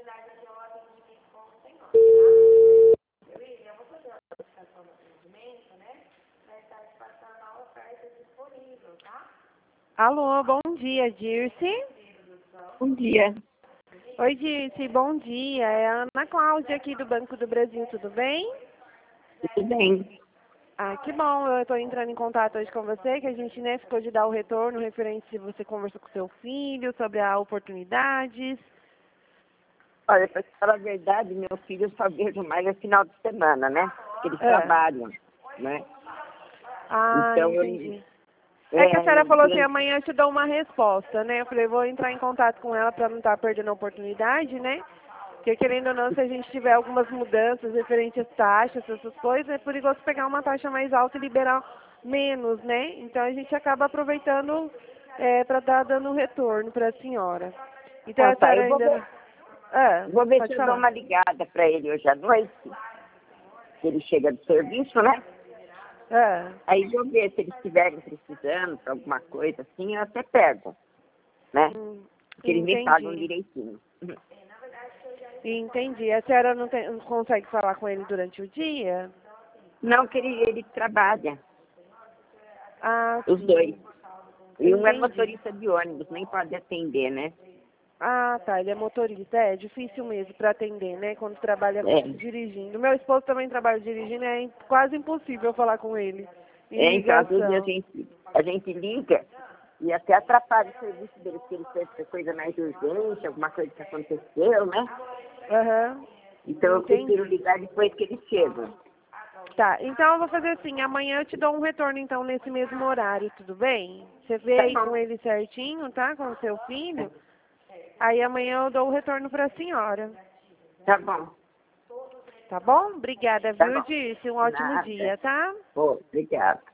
Alô, bom dia, Dirce. Bom dia. Oi, Dirce, bom dia. É a Ana Cláudia aqui do Banco do Brasil, tudo bem? Tudo bem? Ah, que bom, eu estou entrando em contato hoje com você, que a gente ficou de dar o retorno referente se você conversou com seu filho sobre as oportunidades. Olha, para falar a verdade, meu filho só vejo mais no final de semana, né? Porque eles trabalham, né? Ah, Então, entendi. É que a senhora eu, falou assim, amanhã eu te dou uma resposta, né? Eu falei, vou entrar em contato com ela para não estar perdendo a oportunidade, né? Porque querendo ou não, se a gente tiver algumas mudanças referentes às taxas, essas coisas, é perigoso pegar uma taxa mais alta e liberar menos, né? Então a gente acaba aproveitando para estar dando um retorno para a senhora. Então a senhora eu vou ainda ver, não... Ah, vou ver se pode eu dou falar. uma ligada para ele hoje à noite, que ele chega do serviço, né? Ah, Aí vou ver se eles estiverem precisando para alguma coisa assim, eu até pego, né? Porque eles me pagam entendi. direitinho. Entendi. A senhora não consegue falar com ele durante o dia? Não que ele trabalha, Ah, os dois. sim. E um é Entendi. motorista de ônibus, nem pode atender, né? Ah, tá. Ele é motorista. É difícil mesmo para atender, né? Quando trabalha É. dirigindo. Meu esposo também trabalha dirigindo, é quase impossível falar com ele em Então, às vezes ligação. a gente liga e até atrapalha o serviço deles, porque eles pensam que é coisa mais urgente, alguma coisa que aconteceu, né? Aham. Então eu prefiro Entendi. ligar depois que eles chegam. Tá. Então eu vou fazer assim. Amanhã eu te dou um retorno, então, nesse mesmo horário, tudo bem? Você vê Tá aí com bom. ele certinho, tá? Com o seu filho. Aí amanhã eu dou o retorno para a senhora. Tá bom. Tá bom? Obrigada, Tá viu, bom. Dirce? Um ótimo Nada. dia, tá? Pô, obrigado.